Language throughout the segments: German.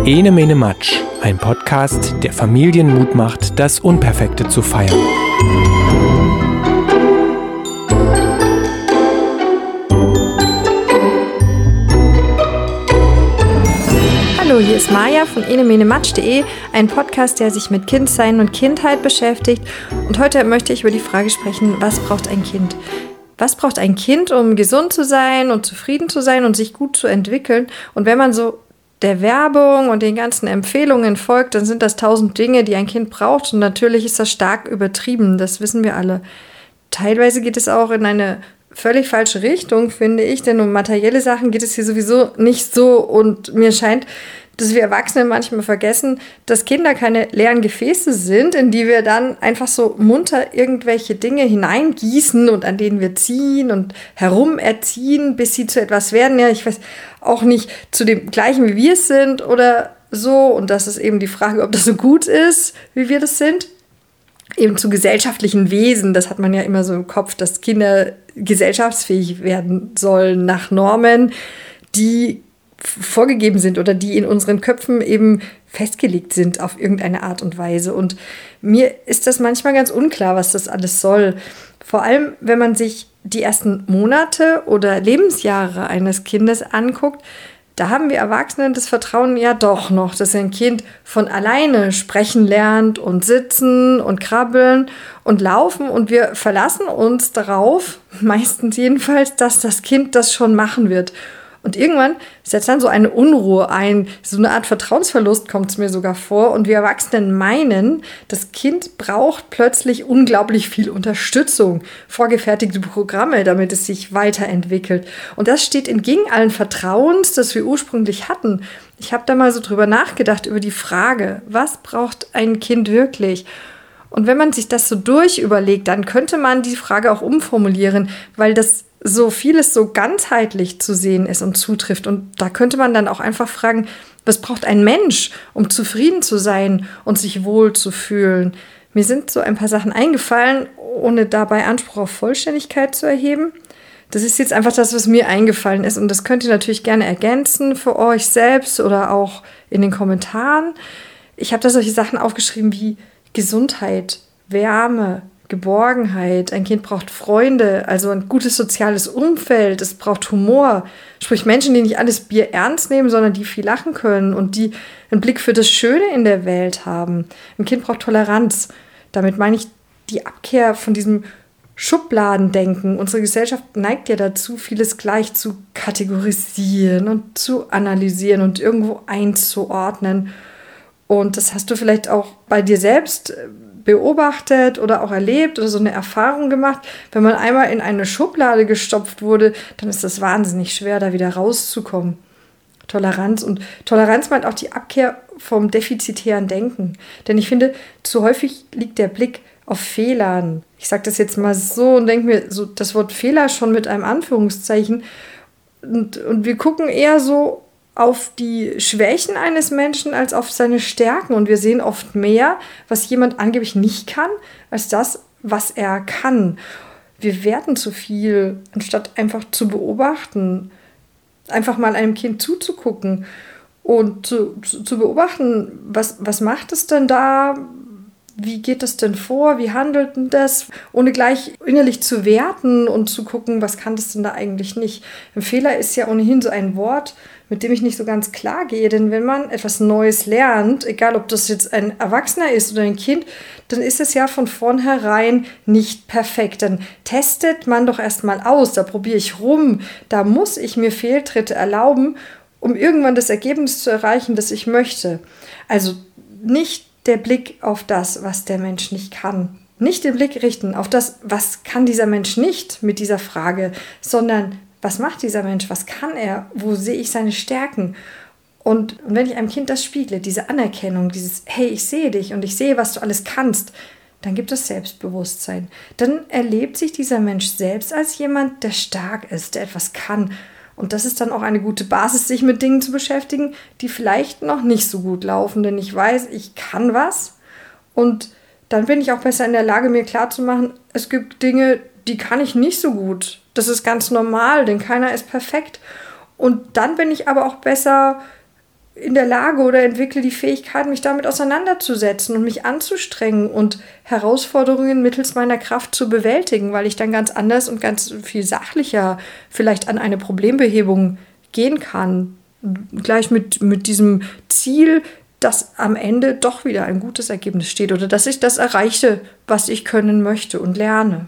Ene Mene Matsch, ein Podcast, der Familien Mut macht, das Unperfekte zu feiern. Hallo, hier ist Maja von enemenematsch.de, ein Podcast, der sich mit Kindsein und Kindheit beschäftigt. Und heute möchte ich über die Frage sprechen, was braucht ein Kind? Was braucht ein Kind, um gesund zu sein und zufrieden zu sein und sich gut zu entwickeln? Und wenn man so der Werbung und den ganzen Empfehlungen folgt, dann sind das 1000 Dinge, die ein Kind braucht. Und natürlich ist das stark übertrieben, das wissen wir alle. Teilweise geht es auch in eine völlig falsche Richtung, finde ich, denn um materielle Sachen geht es hier sowieso nicht so. Und mir scheint, dass wir Erwachsene manchmal vergessen, dass Kinder keine leeren Gefäße sind, in die wir dann einfach so munter irgendwelche Dinge hineingießen und an denen wir ziehen und herumerziehen, bis sie zu etwas werden. Ja, ich weiß auch nicht, zu dem gleichen, wie wir es sind oder so. Und das ist eben die Frage, ob das so gut ist, wie wir das sind. Eben zu gesellschaftlichen Wesen, das hat man ja immer so im Kopf, dass Kinder gesellschaftsfähig werden sollen nach Normen, die vorgegeben sind oder die in unseren Köpfen eben festgelegt sind auf irgendeine Art und Weise. Und mir ist das manchmal ganz unklar, was das alles soll. Vor allem, wenn man sich die ersten Monate oder Lebensjahre eines Kindes anguckt, da haben wir Erwachsenen das Vertrauen ja doch noch, dass ein Kind von alleine sprechen lernt und sitzen und krabbeln und laufen. Und wir verlassen uns darauf, meistens jedenfalls, dass das Kind das schon machen wird. Und irgendwann setzt dann so eine Unruhe ein, so eine Art Vertrauensverlust kommt es mir sogar vor. Und wir Erwachsenen meinen, das Kind braucht plötzlich unglaublich viel Unterstützung, vorgefertigte Programme, damit es sich weiterentwickelt. Und das steht entgegen allen Vertrauens, das wir ursprünglich hatten. Ich habe da mal so drüber nachgedacht, über die Frage, was braucht ein Kind wirklich? Und wenn man sich das so durchüberlegt, dann könnte man die Frage auch umformulieren, weil das so vieles so ganzheitlich zu sehen ist und zutrifft. Und da könnte man dann auch einfach fragen, was braucht ein Mensch, um zufrieden zu sein und sich wohl zu fühlen? Mir sind so ein paar Sachen eingefallen, ohne dabei Anspruch auf Vollständigkeit zu erheben. Das ist jetzt einfach das, was mir eingefallen ist. Und das könnt ihr natürlich gerne ergänzen für euch selbst oder auch in den Kommentaren. Ich habe da solche Sachen aufgeschrieben wie Gesundheit, Wärme, Geborgenheit. Ein Kind braucht Freunde, also ein gutes soziales Umfeld. Es braucht Humor. Sprich Menschen, die nicht alles Bier ernst nehmen, sondern die viel lachen können und die einen Blick für das Schöne in der Welt haben. Ein Kind braucht Toleranz. Damit meine ich die Abkehr von diesem Schubladendenken. Unsere Gesellschaft neigt ja dazu, vieles gleich zu kategorisieren und zu analysieren und irgendwo einzuordnen. Und das hast du vielleicht auch bei dir selbst beobachtet oder auch erlebt oder so eine Erfahrung gemacht. Wenn man einmal in eine Schublade gestopft wurde, dann ist das wahnsinnig schwer, da wieder rauszukommen. Toleranz. Und Toleranz meint auch die Abkehr vom defizitären Denken. Denn ich finde, zu häufig liegt der Blick auf Fehlern. Ich sage das jetzt mal so und denke mir, so das Wort Fehler schon mit einem Anführungszeichen. Und wir gucken eher so auf die Schwächen eines Menschen als auf seine Stärken. Und wir sehen oft mehr, was jemand angeblich nicht kann, als das, was er kann. Wir werten zu viel, anstatt einfach zu beobachten, einfach mal einem Kind zuzugucken und zu beobachten, was macht es denn da? Wie geht das denn vor? Wie handelt denn das? Ohne gleich innerlich zu werten und zu gucken, was kann das denn da eigentlich nicht? Ein Fehler ist ja ohnehin so ein Wort, mit dem ich nicht so ganz klar gehe. Denn wenn man etwas Neues lernt, egal ob das jetzt ein Erwachsener ist oder ein Kind, dann ist es ja von vornherein nicht perfekt. Dann testet man doch erstmal aus, da probiere ich rum, da muss ich mir Fehltritte erlauben, um irgendwann das Ergebnis zu erreichen, das ich möchte. Also nicht der Blick auf das, was der Mensch nicht kann. Nicht den Blick richten auf das, was kann dieser Mensch nicht mit dieser Frage, sondern was macht dieser Mensch, was kann er, wo sehe ich seine Stärken? Und wenn ich einem Kind das spiegle, diese Anerkennung, dieses hey, ich sehe dich und ich sehe, was du alles kannst, dann gibt es Selbstbewusstsein. Dann erlebt sich dieser Mensch selbst als jemand, der stark ist, der etwas kann. Und das ist dann auch eine gute Basis, sich mit Dingen zu beschäftigen, die vielleicht noch nicht so gut laufen. Denn ich weiß, ich kann was. Und dann bin ich auch besser in der Lage, mir klarzumachen, es gibt Dinge, die kann ich nicht so gut. Das ist ganz normal, denn keiner ist perfekt. Und dann bin ich aber auch besser in der Lage oder entwickle die Fähigkeit, mich damit auseinanderzusetzen und mich anzustrengen und Herausforderungen mittels meiner Kraft zu bewältigen, weil ich dann ganz anders und ganz viel sachlicher vielleicht an eine Problembehebung gehen kann. Gleich mit diesem Ziel, dass am Ende doch wieder ein gutes Ergebnis steht oder dass ich das erreiche, was ich können möchte und lerne.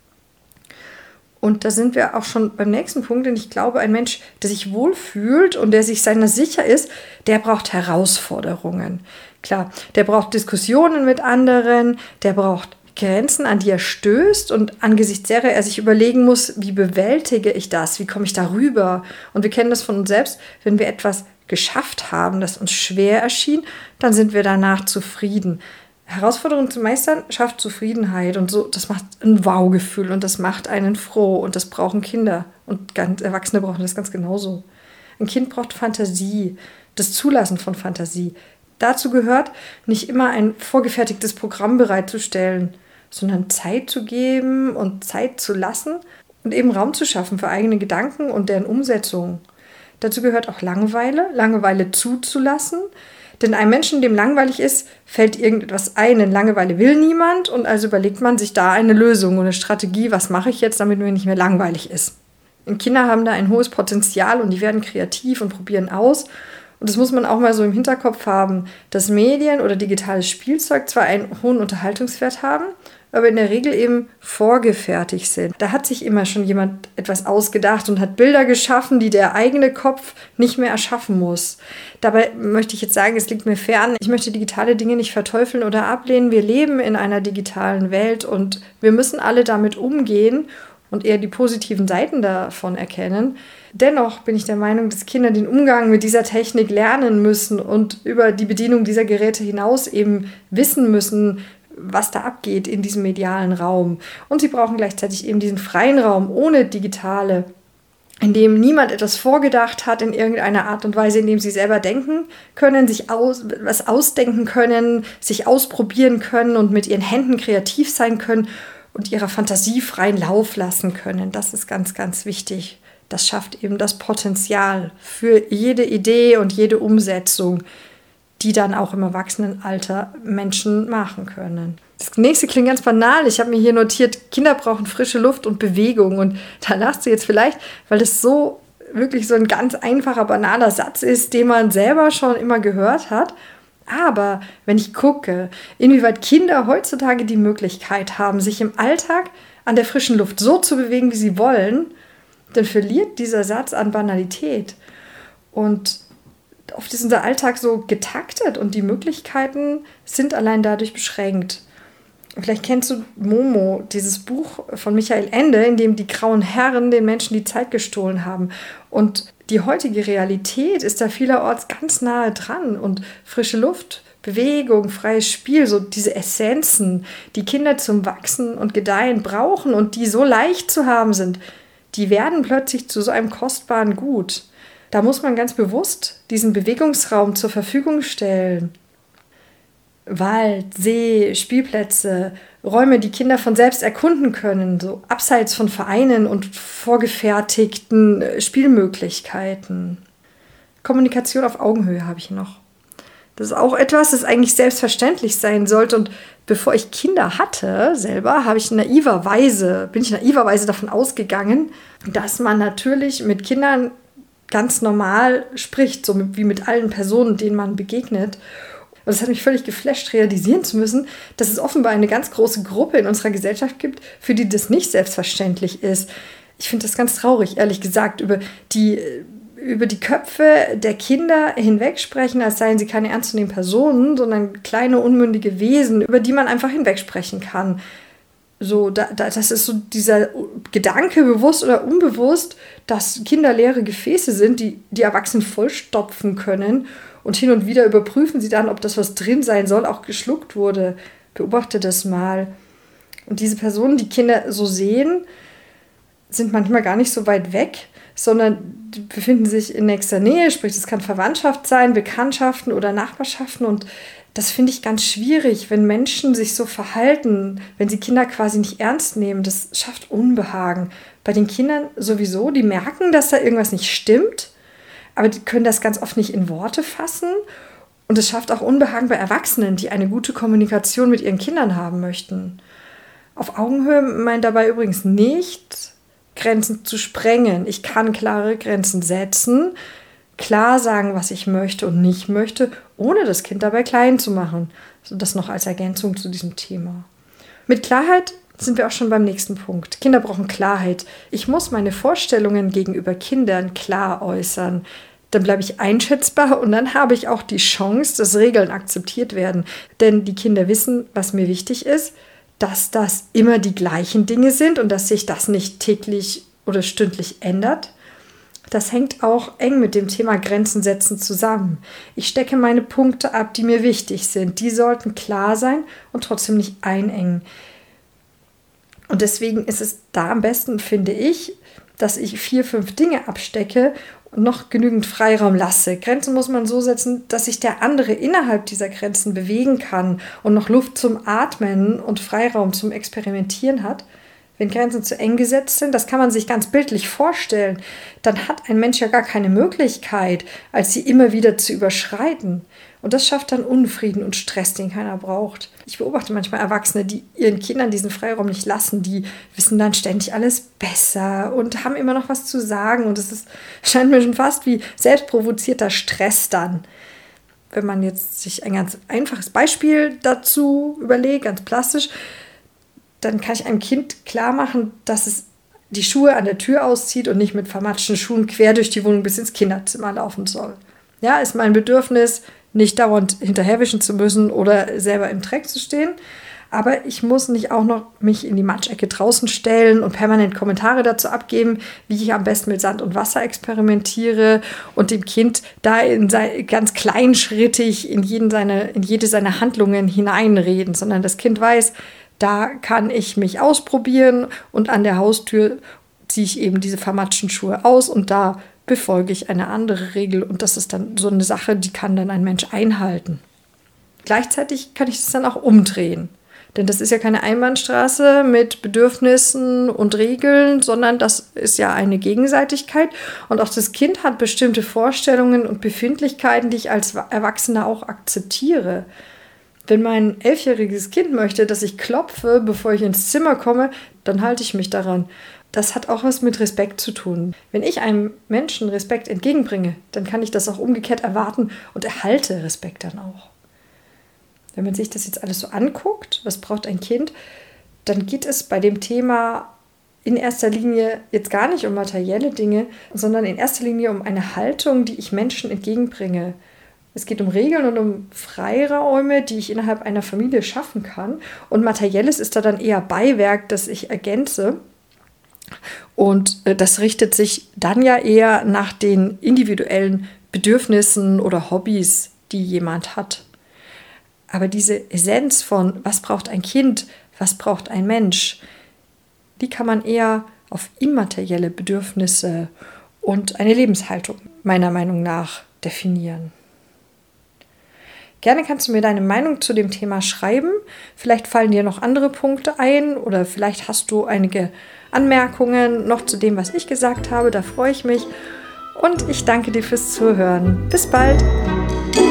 Und da sind wir auch schon beim nächsten Punkt, denn ich glaube, ein Mensch, der sich wohlfühlt und der sich seiner sicher ist, der braucht Herausforderungen. Klar, der braucht Diskussionen mit anderen, der braucht Grenzen, an die er stößt und angesichts derer er sich überlegen muss, wie bewältige ich das, wie komme ich darüber? Und wir kennen das von uns selbst, wenn wir etwas geschafft haben, das uns schwer erschien, dann sind wir danach zufrieden. Herausforderungen zu meistern schafft Zufriedenheit und so, das macht ein Wow-Gefühl und das macht einen froh und das brauchen Kinder und ganz Erwachsene brauchen das ganz genauso. Ein Kind braucht Fantasie, das Zulassen von Fantasie. Dazu gehört, nicht immer ein vorgefertigtes Programm bereitzustellen, sondern Zeit zu geben und Zeit zu lassen und eben Raum zu schaffen für eigene Gedanken und deren Umsetzung. Dazu gehört auch Langeweile zuzulassen. Denn einem Menschen, dem langweilig ist, fällt irgendetwas ein. Denn Langeweile will niemand und also überlegt man sich da eine Lösung und eine Strategie, was mache ich jetzt, damit mir nicht mehr langweilig ist. Und Kinder haben da ein hohes Potenzial und die werden kreativ und probieren aus. Und das muss man auch mal so im Hinterkopf haben, dass Medien oder digitales Spielzeug zwar einen hohen Unterhaltungswert haben, aber in der Regel eben vorgefertigt sind. Da hat sich immer schon jemand etwas ausgedacht und hat Bilder geschaffen, die der eigene Kopf nicht mehr erschaffen muss. Dabei möchte ich jetzt sagen, es liegt mir fern. Ich möchte digitale Dinge nicht verteufeln oder ablehnen. Wir leben in einer digitalen Welt und wir müssen alle damit umgehen und eher die positiven Seiten davon erkennen. Dennoch bin ich der Meinung, dass Kinder den Umgang mit dieser Technik lernen müssen und über die Bedienung dieser Geräte hinaus eben wissen müssen, was da abgeht in diesem medialen Raum. Und sie brauchen gleichzeitig eben diesen freien Raum ohne Digitale, in dem niemand etwas vorgedacht hat in irgendeiner Art und Weise, in dem sie selber denken können, sich was ausdenken können, sich ausprobieren können und mit ihren Händen kreativ sein können und ihrer Fantasie freien Lauf lassen können. Das ist ganz, ganz wichtig. Das schafft eben das Potenzial für jede Idee und jede Umsetzung, die dann auch im Erwachsenenalter Menschen machen können. Das nächste klingt ganz banal. Ich habe mir hier notiert, Kinder brauchen frische Luft und Bewegung. Und da lachst du jetzt vielleicht, weil das so wirklich so ein ganz einfacher, banaler Satz ist, den man selber schon immer gehört hat. Aber wenn ich gucke, inwieweit Kinder heutzutage die Möglichkeit haben, sich im Alltag an der frischen Luft so zu bewegen, wie sie wollen, dann verliert dieser Satz an Banalität. Und oft ist unser Alltag so getaktet und die Möglichkeiten sind allein dadurch beschränkt. Vielleicht kennst du Momo, dieses Buch von Michael Ende, in dem die grauen Herren den Menschen die Zeit gestohlen haben. Und die heutige Realität ist da vielerorts ganz nahe dran. Und frische Luft, Bewegung, freies Spiel, so diese Essenzen, die Kinder zum Wachsen und Gedeihen brauchen und die so leicht zu haben sind, die werden plötzlich zu so einem kostbaren Gut. Da muss man ganz bewusst diesen Bewegungsraum zur Verfügung stellen. Wald, See, Spielplätze, Räume, die Kinder von selbst erkunden können, so abseits von Vereinen und vorgefertigten Spielmöglichkeiten. Kommunikation auf Augenhöhe habe ich noch. Das ist auch etwas, das eigentlich selbstverständlich sein sollte. Und bevor ich Kinder hatte, selber, bin ich naiverweise davon ausgegangen, dass man natürlich mit Kindern ganz normal spricht, so wie mit allen Personen, denen man begegnet. Und das hat mich völlig geflasht, realisieren zu müssen, dass es offenbar eine ganz große Gruppe in unserer Gesellschaft gibt, für die das nicht selbstverständlich ist. Ich finde das ganz traurig, ehrlich gesagt, über die Köpfe der Kinder hinwegsprechen, als seien sie keine ernstzunehmenden Personen, sondern kleine, unmündige Wesen, über die man einfach hinwegsprechen kann. So, das ist so dieser Gedanke, bewusst oder unbewusst, dass Kinder leere Gefäße sind, die Erwachsenen vollstopfen können. Und hin und wieder überprüfen sie dann, ob das, was drin sein soll, auch geschluckt wurde. Beobachte das mal. Und diese Personen, die Kinder so sehen, sind manchmal gar nicht so weit weg, sondern die befinden sich in nächster Nähe. Sprich, es kann Verwandtschaft sein, Bekanntschaften oder Nachbarschaften. Und das finde ich ganz schwierig, wenn Menschen sich so verhalten, wenn sie Kinder quasi nicht ernst nehmen. Das schafft Unbehagen. Bei den Kindern sowieso, die merken, dass da irgendwas nicht stimmt. aber die können das ganz oft nicht in Worte fassen. Und es schafft auch Unbehagen bei Erwachsenen, die eine gute Kommunikation mit ihren Kindern haben möchten. Auf Augenhöhe meint dabei übrigens nicht, Grenzen zu sprengen. Ich kann klare Grenzen setzen, klar sagen, was ich möchte und nicht möchte, ohne das Kind dabei klein zu machen. Also das noch als Ergänzung zu diesem Thema. Mit Klarheit sind wir auch schon beim nächsten Punkt. Kinder brauchen Klarheit. Ich muss meine Vorstellungen gegenüber Kindern klar äußern. Dann bleibe ich einschätzbar und dann habe ich auch die Chance, dass Regeln akzeptiert werden. Denn die Kinder wissen, was mir wichtig ist, dass das immer die gleichen Dinge sind und dass sich das nicht täglich oder stündlich ändert. Das hängt auch eng mit dem Thema Grenzen setzen zusammen. Ich stecke meine Punkte ab, die mir wichtig sind. Die sollten klar sein und trotzdem nicht einengen. Und deswegen ist es da am besten, finde ich, dass ich 4, 5 Dinge abstecke und noch genügend Freiraum lasse. Grenzen muss man so setzen, dass sich der andere innerhalb dieser Grenzen bewegen kann und noch Luft zum Atmen und Freiraum zum Experimentieren hat. Wenn Grenzen zu eng gesetzt sind, das kann man sich ganz bildlich vorstellen, dann hat ein Mensch ja gar keine Möglichkeit, als sie immer wieder zu überschreiten. Und das schafft dann Unfrieden und Stress, den keiner braucht. Ich beobachte manchmal Erwachsene, die ihren Kindern diesen Freiraum nicht lassen. Die wissen dann ständig alles besser und haben immer noch was zu sagen. Und es scheint mir schon fast wie selbstprovozierter Stress dann. Wenn man jetzt sich ein ganz einfaches Beispiel dazu überlegt, ganz plastisch, dann kann ich einem Kind klar machen, dass es die Schuhe an der Tür auszieht und nicht mit vermatschten Schuhen quer durch die Wohnung bis ins Kinderzimmer laufen soll. Ja, ist mein Bedürfnis, nicht dauernd hinterherwischen zu müssen oder selber im Dreck zu stehen. Aber ich muss nicht auch noch mich in die Matschecke draußen stellen und permanent Kommentare dazu abgeben, wie ich am besten mit Sand und Wasser experimentiere und dem Kind da ganz kleinschrittig in jede seiner Handlungen hineinreden, sondern das Kind weiß, da kann ich mich ausprobieren und an der Haustür ziehe ich eben diese vermatschten Schuhe aus und da befolge ich eine andere Regel und das ist dann so eine Sache, die kann dann ein Mensch einhalten. Gleichzeitig kann ich das dann auch umdrehen, denn das ist ja keine Einbahnstraße mit Bedürfnissen und Regeln, sondern das ist ja eine Gegenseitigkeit und auch das Kind hat bestimmte Vorstellungen und Befindlichkeiten, die ich als Erwachsener auch akzeptiere. Wenn mein 11-jähriges Kind möchte, dass ich klopfe, bevor ich ins Zimmer komme, dann halte ich mich daran. Das hat auch was mit Respekt zu tun. Wenn ich einem Menschen Respekt entgegenbringe, dann kann ich das auch umgekehrt erwarten und erhalte Respekt dann auch. Wenn man sich das jetzt alles so anguckt, was braucht ein Kind, dann geht es bei dem Thema in erster Linie jetzt gar nicht um materielle Dinge, sondern in erster Linie um eine Haltung, die ich Menschen entgegenbringe. Es geht um Regeln und um Freiräume, die ich innerhalb einer Familie schaffen kann. Und Materielles ist da dann eher Beiwerk, das ich ergänze. Und das richtet sich dann ja eher nach den individuellen Bedürfnissen oder Hobbys, die jemand hat. Aber diese Essenz von, was braucht ein Kind, was braucht ein Mensch, die kann man eher auf immaterielle Bedürfnisse und eine Lebenshaltung meiner Meinung nach definieren. Gerne kannst du mir deine Meinung zu dem Thema schreiben. Vielleicht fallen dir noch andere Punkte ein oder vielleicht hast du einige Anmerkungen noch zu dem, was ich gesagt habe. Da freue ich mich und ich danke dir fürs Zuhören. Bis bald!